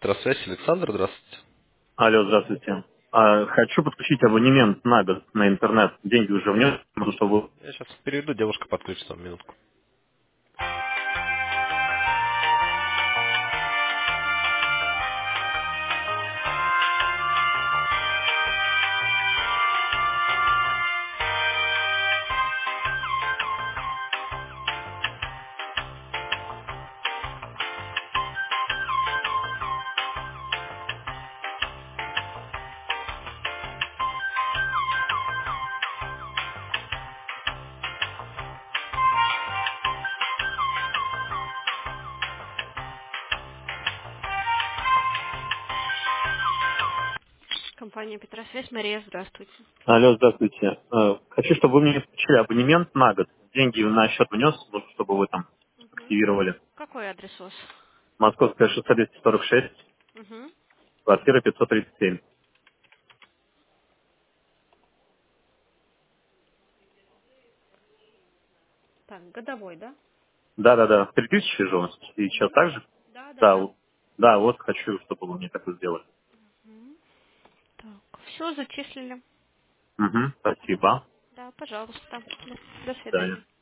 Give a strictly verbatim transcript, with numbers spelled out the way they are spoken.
Петросвязь, Александр, здравствуйте. Алло, здравствуйте. А, хочу подключить абонемент на год на интернет. Деньги уже внес, потому что вы... Я сейчас переведу, девушка подключит вам минутку. Компания Петросвязь, Мария, здравствуйте. Алло, здравствуйте. А, хочу, чтобы вы мне включили абонемент на год. Деньги на счет внес, вот, чтобы вы там Мгм. активировали. Какой адрес у вас? Московская шоссе двести сорок шесть, Угу. квартира пятьсот тридцать семь. Так, годовой, да? Да-да-да, три тысячи же у вас. И сейчас Угу. так же? Да, да, Да, да. вот. Да, вот хочу, чтобы вы мне так и сделали. Мгм. Так, все зачислили. Угу, спасибо. Да, пожалуйста. До, до До свидания. свидания.